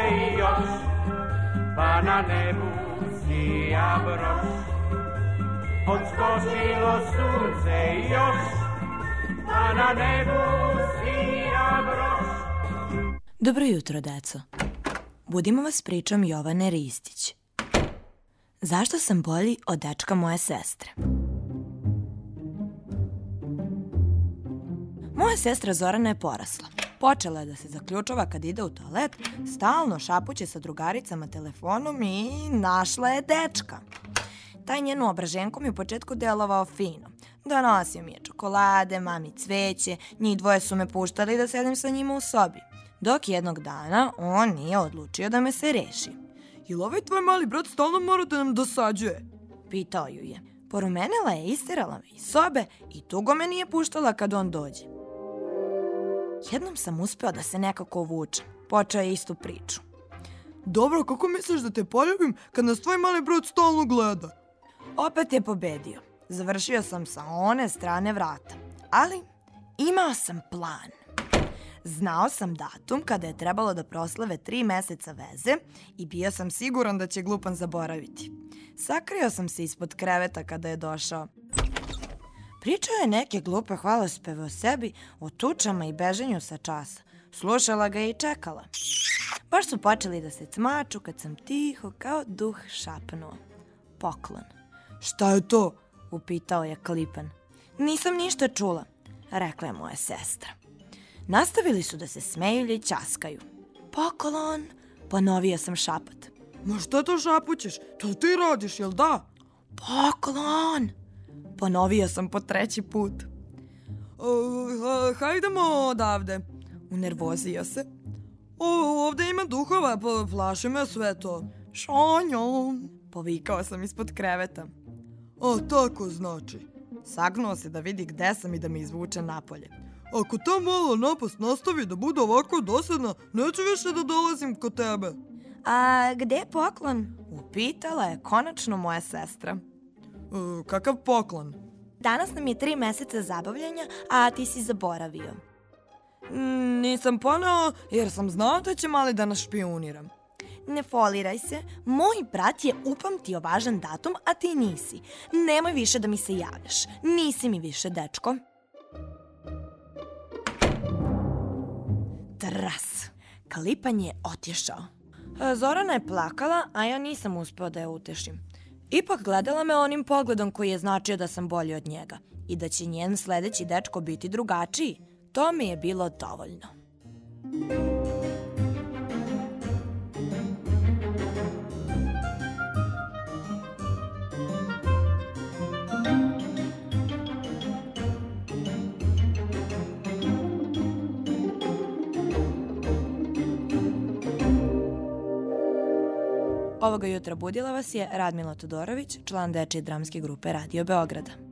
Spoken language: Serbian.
i još, pa na nebu sija broš. Odskočilo sunce i još, pa na nebu sija broš. Dobro jutro, deco. Budimo vas pričom Jovane Ristić. Zašto sam bolji od dečka moje sestre? Moja sestra Zorana je porasla. Počela je da se zaključava kad ide u toalet, stalno šapuće sa drugaricama telefonom i našla je dečka. Taj njen obraženko mi u početku delovao fino. Donosio mi je čokolade, mami cveće, njih dvoje su me puštali da sedim sa njima u sobi. Dok jednog dana on nije odlučio da me se reši. Jel ovaj tvoj mali brat stalno mora da nam dosađuje? Pitao ju je. Porumenila je, isterala me iz sobe i tugo me nije puštala kad on dođe. Jednom sam uspeo da se nekako uvučem. Počeo je istu priču. Dobro, kako misliš da te poljubim kad nas tvoj mali brat stalno gleda? Opet je pobedio. Završio sam sa one strane vrata. Ali imao sam plan. Znao sam datum kada je trebalo da proslave 3 meseca veze i bio sam siguran da će glupan zaboraviti. Sakrio sam se ispod kreveta kada je došao. Pričao je neke glupe hvalospeve o sebi, o tučama i beženju sa časa. Slušala ga je i čekala. Baš su počeli da se cmaču kad sam tiho kao duh šapnuo. Poklon. Šta je to? Upitao je Klipan. Nisam ništa čula, rekla je moja sestra. Nastavili su da se smeju i ćaskaju. Poklon, ponovio sam šapat. Ma šta to šapućeš? To ti radiš, jel da? Poklon, ponovio sam po 3. put. Hajdemo odavde. Unervozio se. Ovde ima duhova, plaši me sve to. Šonjo, povikao sam ispod kreveta. Tako znači. Sagnuo se da vidi gde sam i da me izvuče napolje. Ako ta mala napast nastavi da bude ovako dosadna, neću više da dolazim kod tebe. A gde je poklon? Upitala je konačno moja sestra. Kakav poklon? Danas nam je 3 meseca zabavljanja, a ti si zaboravio. Nisam poneo jer sam znao da će mali da nas špijuniram. Ne foliraj se, moj brat je upamtio važan datum, a ti nisi. Nemoj više da mi se javljaš. Nisi mi više dečko. Tras. Klipan je otješao. Zorana je plakala, a ja nisam uspeo da je utešim. Ipak gledala me onim pogledom koji je značio da sam bolji od njega i da će njen sledeći dečko biti drugačiji. To mi je bilo dovoljno. Ovoga jutra budila vas je Radmila Todorović, član dečije dramske grupe Radio Beograda.